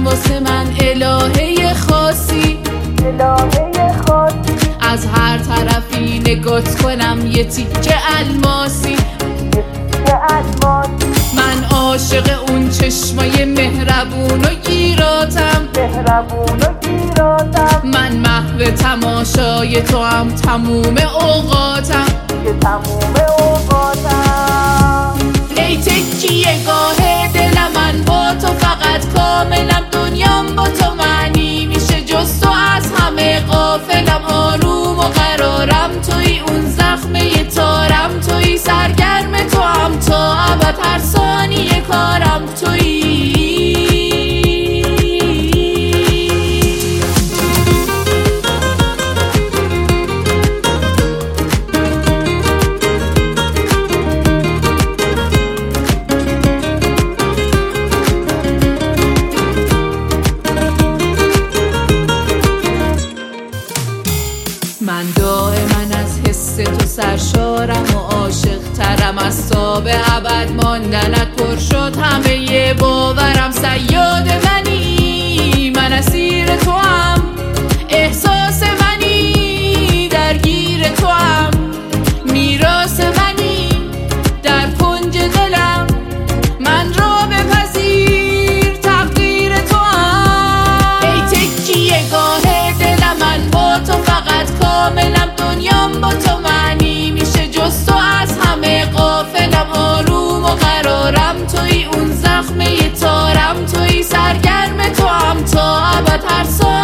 واسه من الهه خاصی، از هر طرفی نگات کنم یه تیکه الماسی. من عاشق اون چشمای مهربون و گیراتم، من محو تماشای تو هم تموم اوقاتم. ای تکیه گاه دل من با تو، فقط کاملم دنیام با تو معنی میشه، جز تو از همه غافلم، آروم و قرارم توی، اون زخمه تارم توی، سرگرم تو هم تا ابد، هر ثانیه کارم توی. من دائما از حس تو سرشارم و عاشق ترم، از تا به ابد ماندنت پر شد همه یه باورم. صیاد منی من اسیر تو هم، احساس منی درگیر تو هم، میراث منی در کنج دلم، من را بپذیر تقدیر تو هم. ای تکیه گاه دل من با تو، فقط کاملم دنیام با تو معنی میشه، جز تو از همه غافلم، آروم و قرارم توی، اون زخمه تارم توی، سرگرم تو هم تا ابد، هر